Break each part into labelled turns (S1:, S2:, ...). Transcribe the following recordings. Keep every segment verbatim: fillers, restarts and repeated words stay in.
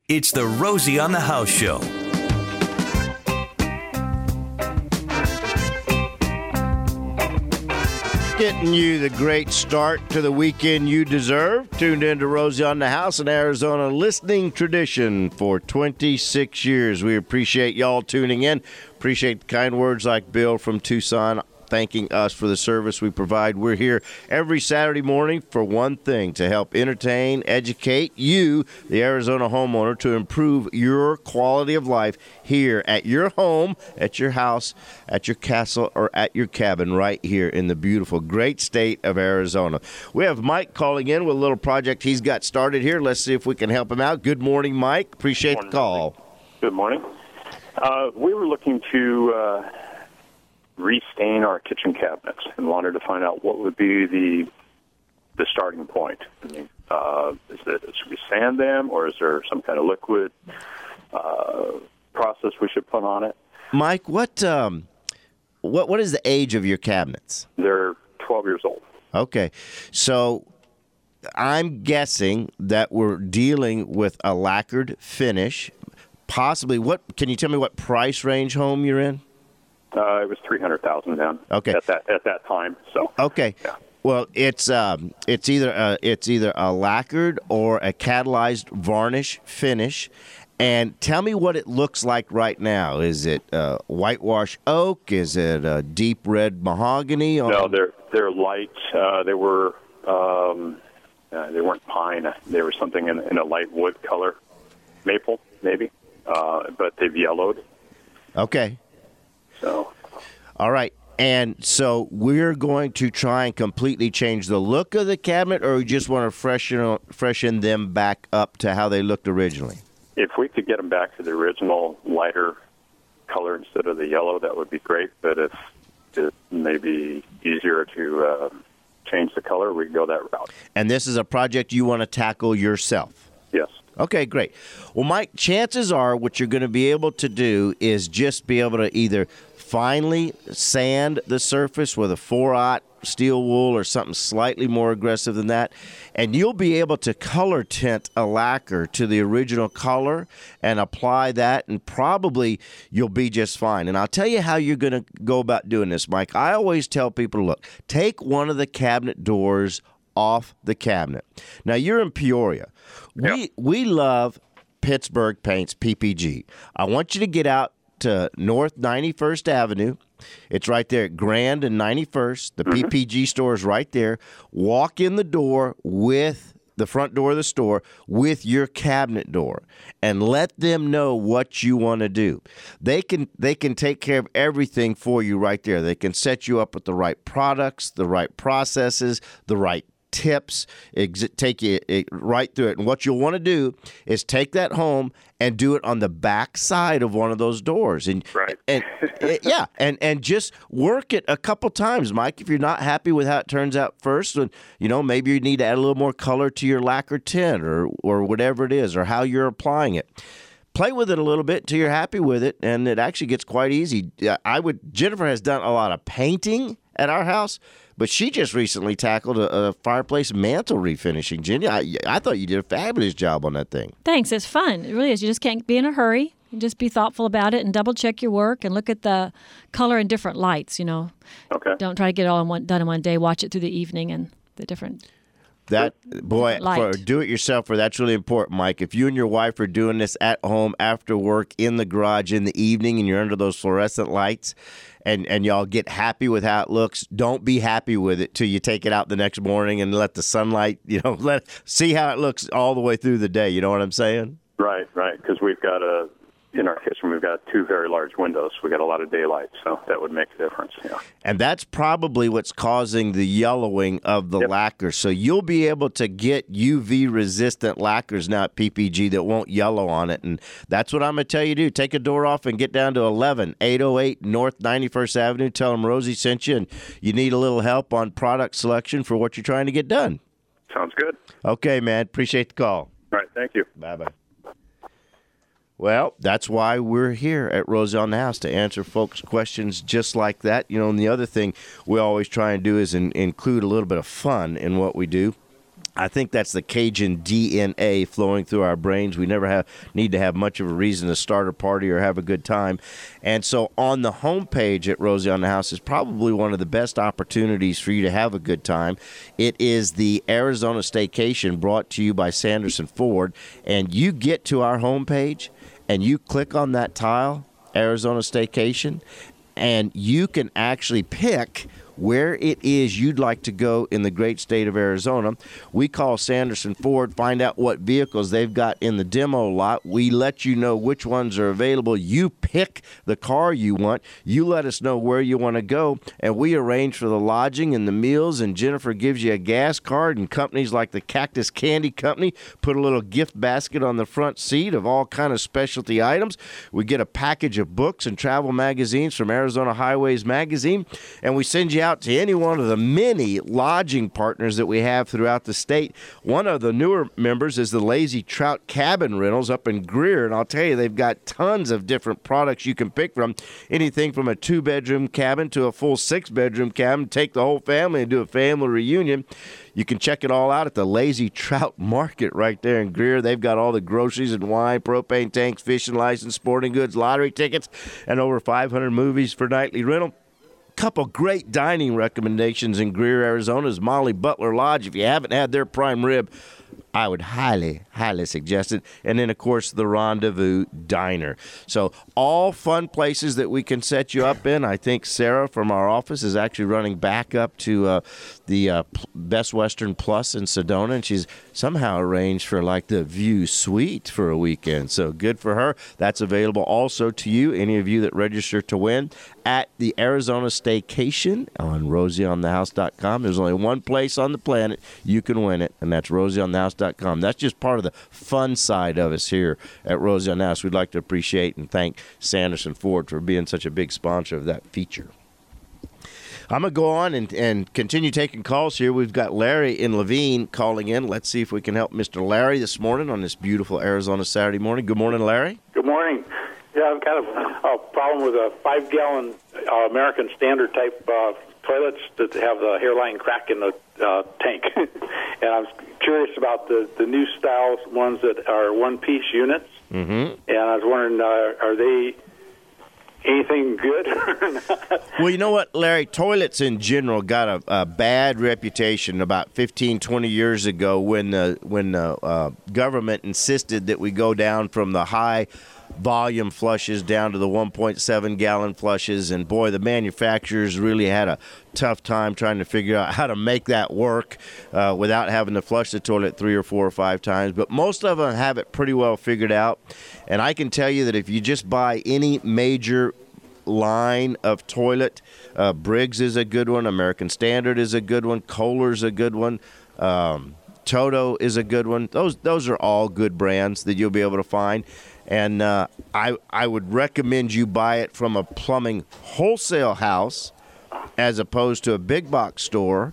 S1: It's the Rosie on the House Show.
S2: Getting you the great start to the weekend you deserve. Tuned in to Rosie on the House, in Arizona listening tradition for twenty-six years. We appreciate y'all tuning in. Appreciate the kind words like Bill from Tucson thanking us for the service we provide. We're here every Saturday morning for one thing, to help entertain, educate you, the Arizona homeowner, to improve your quality of life here at your home, at your house, at your castle, or at your cabin right here in the beautiful, great state of Arizona. We have Mike calling in with a little project he's got started here. Let's see if we can help him out. Good morning, Mike. Appreciate
S3: morning,
S2: the call.
S3: Good morning. Uh, we were looking to uh, restain our kitchen cabinets and wanted to find out what would be the the starting point. I mean, uh, is it, should we sand them, or is there some kind of liquid uh, process we should put on it?
S2: Mike, what um, what what is the age of your cabinets?
S3: They're twelve years old.
S2: Okay, so I'm guessing that we're dealing with a lacquered finish. Possibly, what can you tell me what price range home you're in?
S3: Uh, it was three hundred thousand down.
S2: Okay.
S3: At that at that time. So.
S2: Okay.
S3: Yeah.
S2: Well, it's um, it's either a, it's either a lacquered or a catalyzed varnish finish. And tell me what it looks like right now. Is it uh, whitewash oak? Is it a deep red mahogany? Or...
S3: No, they're they're light. Uh, they were um, uh, they weren't pine. They were something in, in a light wood color, maple maybe, uh, but they've yellowed.
S2: Okay.
S3: So,
S2: all right, and so we're going to try and completely change the look of the cabinet, or we just want to freshen freshen them back up to how they looked originally?
S3: If we could get them back to the original lighter color instead of the yellow, that would be great. But if it may be easier to uh, change the color, we can go that route.
S2: And this is a project you want to tackle yourself?
S3: Yes.
S2: Okay, great. Well, Mike, chances are what you're going to be able to do is just be able to either finely sand the surface with a four-aught steel wool or something slightly more aggressive than that, and you'll be able to color tint a lacquer to the original color and apply that, and probably you'll be just fine. And I'll tell you how you're going to go about doing this, Mike. I always tell people, look, take one of the cabinet doors off the cabinet. Now, you're in Peoria.
S3: Yep.
S2: We we love Pittsburgh Paints, P P G. I want you to get out to North ninety-first Avenue. It's right there at Grand and ninety-first. The mm-hmm. P P G store is right there. Walk in the door with the front door of the store with your cabinet door and let them know what you want to do. They can they can take care of everything for you right there. They can set you up with the right products, the right processes, the right tips, ex- take you it, right through it. And what you'll want to do is take that home and do it on the back side of one of those doors. And,
S3: right.
S2: and and yeah, and, and just work it a couple times, Mike. If you're not happy with how it turns out first, and you know, maybe you need to add a little more color to your lacquer tint or or whatever it is, or how you're applying it. Play with it a little bit until you're happy with it, and it actually gets quite easy. I would. Jennifer has done a lot of painting at our house, but she just recently tackled a, a fireplace mantle refinishing. Jenny, I, I thought you did a fabulous job on that thing.
S4: Thanks. It's fun. It really is. You just can't be in a hurry. You just be thoughtful about it and double check your work and look at the color in different lights. You know.
S3: Okay.
S4: Don't try to get it all in one, done in one day. Watch it through the evening and the different.
S2: That, boy,
S4: light.
S2: for do-it-yourselfer, that's really important, Mike. If you and your wife are doing this at home after work in the garage in the evening and you're under those fluorescent lights and, and y'all get happy with how it looks, don't be happy with it till you take it out the next morning and let the sunlight, you know, let see how it looks all the way through the day. You know what I'm saying?
S3: Right, right, because we've got a, in our kitchen, we've got two very large windows. We got a lot of daylight, so that would make a difference. Yeah.
S2: And that's probably what's causing the yellowing of the
S3: yep.
S2: lacquer. So you'll be able to get U V-resistant lacquers now at P P G that won't yellow on it. And that's what I'm going to tell you to do. Take a door off and get down to eleven eight oh eight North ninety-first Avenue. Tell them Rosie sent you, and you need a little help on product selection for what you're trying to get done.
S3: Sounds good.
S2: Okay, man. Appreciate the call.
S3: All right. Thank you.
S2: Bye-bye. Well, that's why we're here at Rosie on the House, to answer folks' questions just like that. You know, and the other thing we always try and do is in, include a little bit of fun in what we do. I think that's the Cajun D N A flowing through our brains. We never have need to have much of a reason to start a party or have a good time. And so on the homepage at Rosie on the House is probably one of the best opportunities for you to have a good time. It is the Arizona Staycation brought to you by Sanderson Ford. And you get to our homepage and you click on that tile, Arizona Staycation, and you can actually pick where it is you'd like to go in the great state of Arizona. We call Sanderson Ford, find out what vehicles they've got in the demo lot. We let you know which ones are available. You pick the car you want. You let us know where you want to go, and we arrange for the lodging and the meals, and Jennifer gives you a gas card, and companies like the Cactus Candy Company put a little gift basket on the front seat of all kind of specialty items. We get a package of books and travel magazines from Arizona Highways Magazine, and we send you out to any one of the many lodging partners that we have throughout the state. One of the newer members is the Lazy Trout Cabin Rentals up in Greer, and I'll tell you, they've got tons of different products you can pick from. Anything from a two-bedroom cabin to a full six-bedroom cabin. Take the whole family and do a family reunion. You can check it all out at the Lazy Trout Market right there in Greer. They've got all the groceries and wine, propane tanks, fishing license, sporting goods, lottery tickets, and over five hundred movies for nightly rental. Couple great dining recommendations in Greer, Arizona is Molly Butler Lodge. If you haven't had their prime rib, I would highly, highly suggest it. And then, of course, the Rendezvous Diner. So all fun places that we can set you up in. I think Sarah from our office is actually running back up to uh, the uh, Best Western Plus in Sedona, and she's somehow arranged for like the View Suite for a weekend. So good for her. That's available also to you, any of you that register to win, at the Arizona Staycation on rosie on the house dot com. There's only one place on the planet you can win it, and that's rosie on the house dot com. That's just part of the fun side of us here at Rosie on the House. We'd like to appreciate and thank Sanderson Ford for being such a big sponsor of that feature. I'm going to go on and, and continue taking calls here. We've got Larry in Levine calling in. Let's see if we can help Mister Larry this morning on this beautiful Arizona Saturday morning. Good morning, Larry.
S5: Good morning. Yeah, I've got a, a problem with a five-gallon uh, American Standard type uh, toilets that have the hairline crack in the uh, tank. And I'm curious about the, the new styles, ones that are one-piece units.
S2: Mm-hmm.
S5: And I was wondering, uh, are they anything good or not?
S2: Well, you know what, Larry? Toilets in general got a, a bad reputation about fifteen, twenty years ago when the, when the uh, government insisted that we go down from the high volume flushes down to the one point seven gallon flushes, and boy, the manufacturers really had a tough time trying to figure out how to make that work uh, without having to flush the toilet three or four or five times. But most of them have it pretty well figured out, and I can tell you that if you just buy any major line of toilet, uh, Briggs is a good one, American Standard is a good one, Kohler's a good one, um, Toto is a good one. Those those are all good brands that you'll be able to find. And uh, I I would recommend you buy it from a plumbing wholesale house as opposed to a big box store.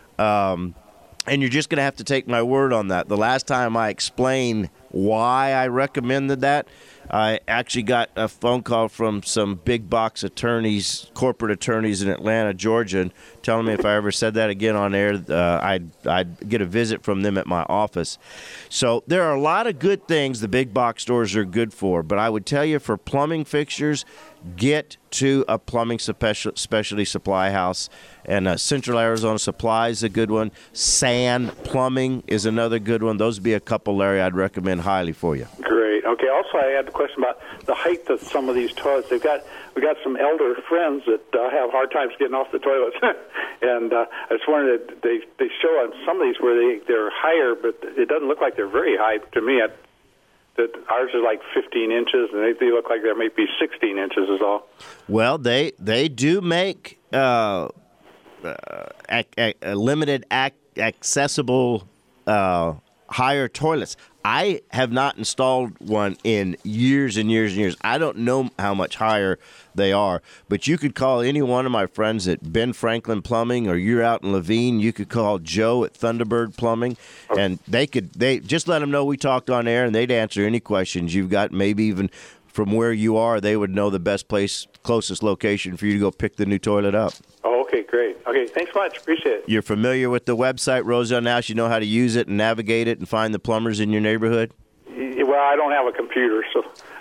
S2: Um, and you're just going to have to take my word on that. The last time I explained why I recommended that, I actually got a phone call from some big box attorneys, corporate attorneys in Atlanta, Georgia, telling me if I ever said that again on air, uh, I'd, I'd get a visit from them at my office. So there are a lot of good things the big box stores are good for, but I would tell you for plumbing fixtures, get to a plumbing special, specialty supply house. And uh, Central Arizona Supply is a good one. Sand Plumbing is another good one. Those would be a couple, Larry, I'd recommend highly for you.
S5: Great. Okay. Also, I had a question about the height of some of these toilets. They've got we got some elder friends that uh, have hard times getting off the toilets, and uh, I just wondered that they they show on some of these where they they're higher, but it doesn't look like they're very high to me. I, that ours is like fifteen inches, and they, they look like they might be sixteen inches is all.
S2: Well, they they do make uh, uh, ac- ac- limited ac- accessible uh, higher toilets. I have not installed one in years and years and years. I don't know how much higher they are, but you could call any one of my friends at Ben Franklin Plumbing, or you're out in Levine, you could call Joe at Thunderbird Plumbing, and they could they just let them know we talked on air, and they'd answer any questions you've got. Maybe even from where you are, they would know the best place, closest location for you to go pick the new toilet up.
S5: Oh, okay, great. great. Okay, thanks much. Appreciate it.
S2: You're familiar with the website, Rosie on the House? You know how to use it and navigate it and find the plumbers in your neighborhood?
S5: Well, I don't have a computer, so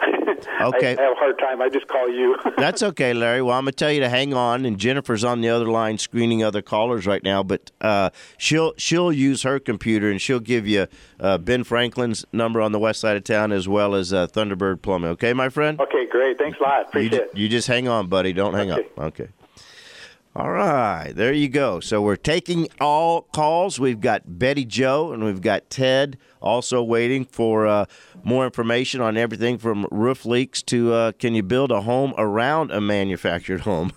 S2: okay.
S5: I, I have a hard time. I just call you.
S2: That's okay, Larry. Well, I'm going to tell you to hang on, and Jennifer's on the other line screening other callers right now, but uh, she'll she'll use her computer, and she'll give you uh, Ben Franklin's number on the west side of town as well as uh, Thunderbird Plumbing. Okay, my friend?
S5: Okay, great. Thanks a lot. Appreciate
S2: you,
S5: it.
S2: You just hang on, buddy. Don't hang
S5: okay.
S2: up. Okay. All right, there you go. So we're taking all calls. We've got Betty Jo and we've got Ted also waiting for uh, more information on everything from roof leaks to uh, can you build a home around a manufactured home?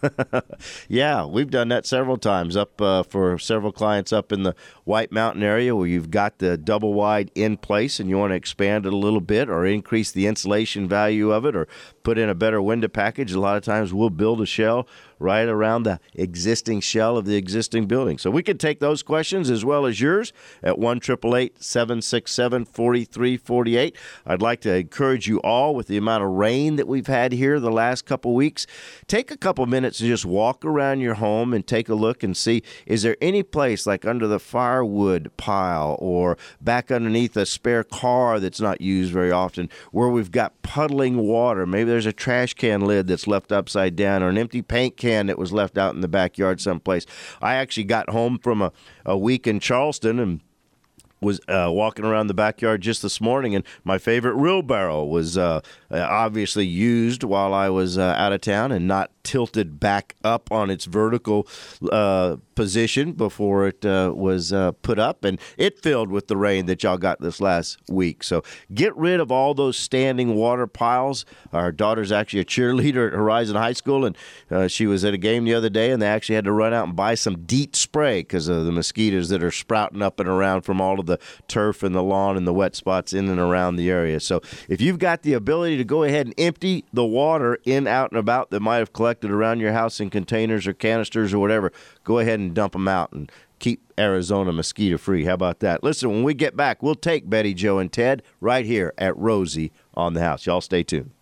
S2: Yeah, we've done that several times up uh, for several clients up in the White Mountain area where you've got the double wide in place and you want to expand it a little bit or increase the insulation value of it or put in a better window package. A lot of times we'll build a shell right around the existing shell of the existing building. So we can take those questions as well as yours at one eight eight eight, seven six seven, four three four eight. I'd like to encourage you all with the amount of rain that we've had here the last couple weeks. Take a couple minutes to just walk around your home and take a look and see, is there any place like under the firewood pile or back underneath a spare car that's not used very often where we've got puddling water? Maybe there's a trash can lid that's left upside down or an empty paint can that was left out in the backyard someplace. I actually got home from a, a week in Charleston and was uh, walking around the backyard just this morning, and my favorite wheelbarrow was uh, obviously used while I was uh, out of town and not tilted back up on its vertical uh, position before it uh, was uh, put up, and it filled with the rain that y'all got this last week. So get rid of all those standing water piles. Our daughter's actually a cheerleader at Horizon High School, and uh, she was at a game the other day, and they actually had to run out and buy some DEET spray because of the mosquitoes that are sprouting up and around from all of the turf and the lawn and the wet spots in and around the area. So if you've got the ability to go ahead and empty the water in, out, and about that might have collected around your house in containers or canisters or whatever, go ahead and dump them out and keep Arizona mosquito-free. How about that? Listen, when we get back, we'll take Betty Jo and Ted right here at Rosie on the House. Y'all stay tuned.